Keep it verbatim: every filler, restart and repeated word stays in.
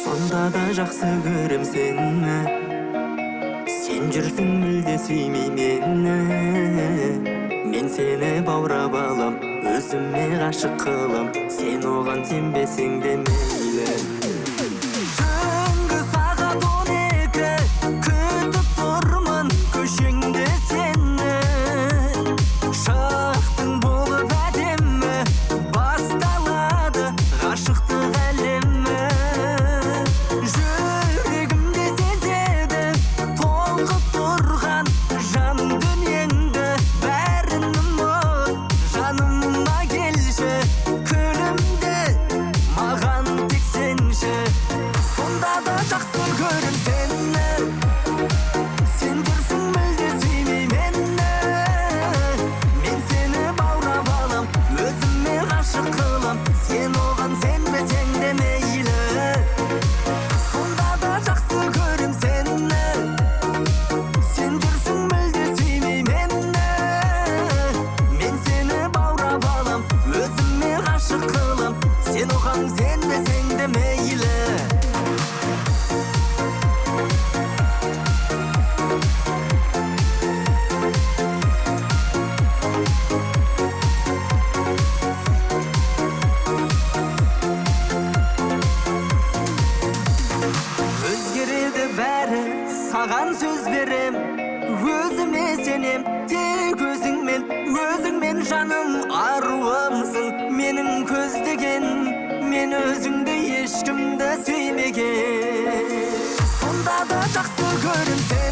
Сонда да жақсы көрем сені, сен жүрсің мүлде сүймей мені. Мен сені баурап алам, өзіме ғашық қылам, сен оған сенбесең де мейлі. Түнгі сағат он екі, күтіп тұрмын көшеңде сені. Шықтың болып әдемі, басталады ғашықтық әлемі. Жүрегімде сезеді толқып тұрған жаным дүниеңді. Бәрін ұмыт, жаныма келші, күлімде маған тек сенші. Сонда да жақсы көрем сені, сен жүрсің мүлде сүймей мені. Мен сені баурап алам, өзіме ғашық қылам, сен оған сенбесең де мейлі. Сонда да жақсы көрем сені, сен жүрсің мүлде сүймей мені. Мен сені баурап алам, өзіме ғашық қылам, сен оған сенбесең де мейлі. Өзгереді бәрі, саған сөз берем, өзіме сенем, тек өзіңмен, өзіңмен жаным аруымсың. Менің көздеген, мен өзіңді ешкімді сүймеген. Сонда да жақсы көрем сені.